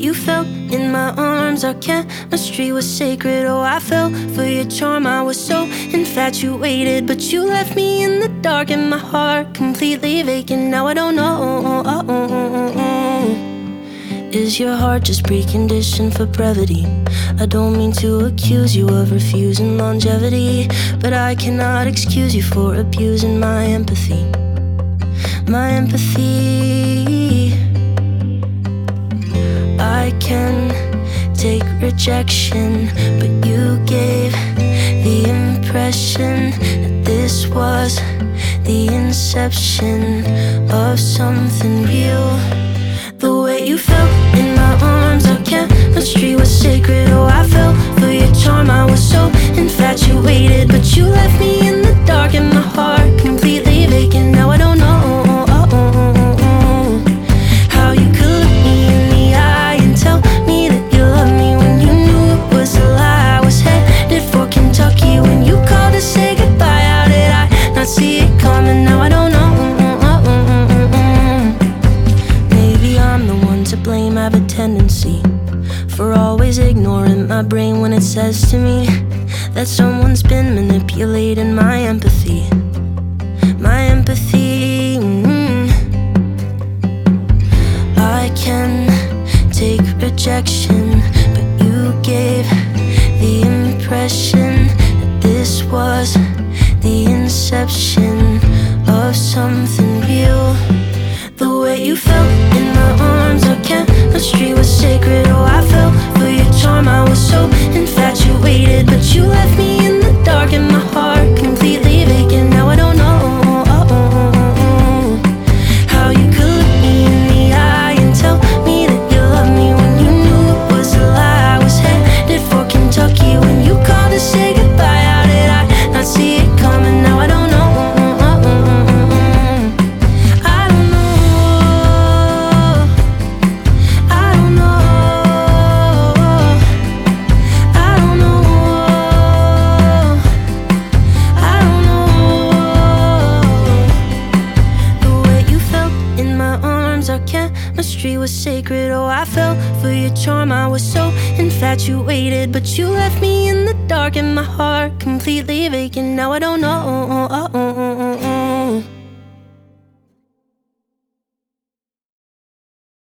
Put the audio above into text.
you felt in my arms, our chemistry was sacred. Oh, I fell for your charm, I was so infatuated. But you left me in the dark and my heart completely vacant. Now I don't know, is your heart just preconditioned for brevity? I don't mean to accuse you of refusing longevity, but I cannot excuse you for abusing my empathy. My empathy. I can take rejection, but you gave the impression that this was the inception of something real. The way you felt in my arms, our chemistry was sacred. Oh, I fell for your charm, I was so infatuated. But you left me in the dark and my heart completely vacant. Now I don't know how you could look me in the eye and tell me that you love me when you knew it was a lie. I was headed for Kentucky when you called to say goodbye. How did I not see it coming? Now I don't know. I'm the one to blame. I have a tendency for always ignoring my brain when it says to me that someone's been manipulating my empathy. My empathy. I can take rejection, but you gave the impression that this was the inception of something real. The way you felt in my arms, our chemistry was sacred. Oh, I fell for your charm, I was so infatuated. But you left me in the dark and my heart completely vacant. Now I don't know how you could look me in the eye and tell me that you love me when you knew it was a lie. I was headed for Kentucky when you called to say goodbye. How did I not see it coming? Now I don't know. Our chemistry was sacred. Oh, I fell for your charm, I was so infatuated. But you left me in the dark and my heart completely vacant. Now I don't know